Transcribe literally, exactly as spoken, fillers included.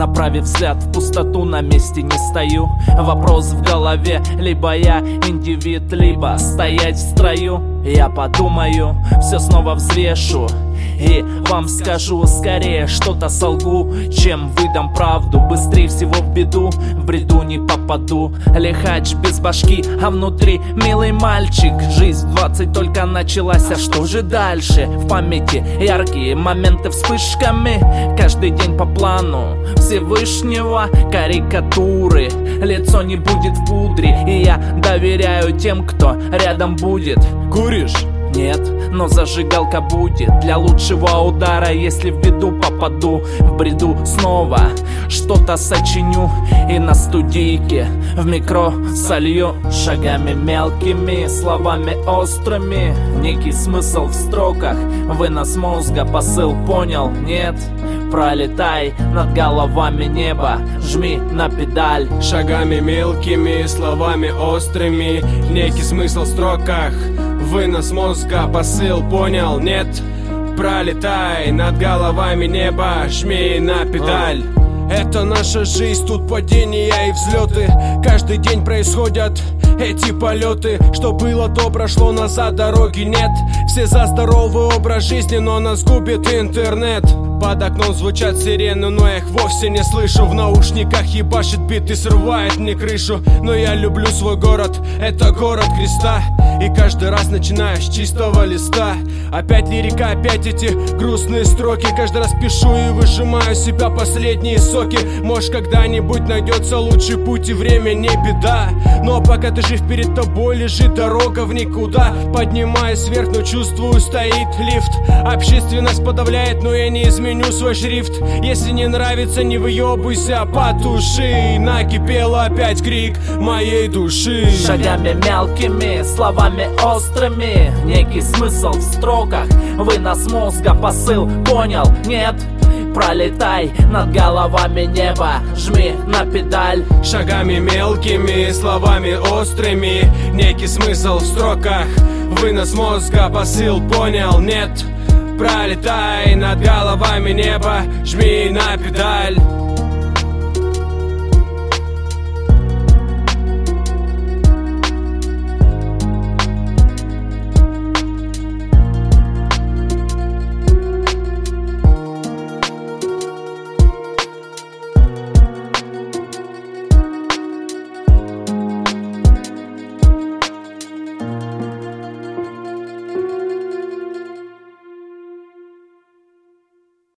направив взгляд в пустоту, на месте не стою. Вопрос в голове: либо я индивид, либо стоять в строю. Я подумаю, все снова взвешу и вам скажу: скорее что-то солгу, чем выдам правду. Быстрее всего в беду, в бреду не попаду. Лихач без башки, а внутри милый мальчик. Жизнь двадцать только началась, а что же дальше? В памяти яркие моменты вспышками. Каждый день по плану Всевышнего, карикатуры. Лицо не будет в пудре, и я доверяю тем, кто рядом будет. Куришь? Нет, но зажигалка будет для лучшего удара. Если в беду попаду, в бреду снова что-то сочиню и на студийке в микро солью. Шагами мелкими, словами острыми, некий смысл в строках, вынос мозга, посыл понял? Нет? Пролетай над головами небо, жми на педаль. Шагами мелкими, словами острыми, некий смысл в строках, вынос мозга, посыл понял? Нет? Пролетай над головами небо, жми на педаль. Это наша жизнь, тут падения и взлеты. Каждый день происходят эти полеты. Что было, то прошло, назад дороги нет. Все за здоровый образ жизни, но нас губит интернет. Под окном звучат сирены, но я их вовсе не слышу. В наушниках ебашит бит и срывает мне крышу. Но я люблю свой город, это город креста. И каждый раз начинаю с чистого листа. Опять лирика, опять эти грустные строки. Каждый раз пишу и выжимаю из себя последние соки. Может, когда-нибудь найдется лучший путь, и время не беда. Но пока ты жив, перед тобой лежит дорога в никуда. Поднимаюсь вверх, но чувствую, стоит лифт. Общественность подавляет, но я не изменю свой шрифт. Если не нравится, не выебывайся, потуши. Накипел опять крик моей души. Шагами мелкими, словами острыми, некий смысл в строках, вынос мозга, посыл понял? Нет? Пролетай над головами небо, жми на педаль. Шагами мелкими, словами острыми, некий смысл в строках, вынос мозга, посыл понял? Нет? Пролетай над головами небо, жми на педаль.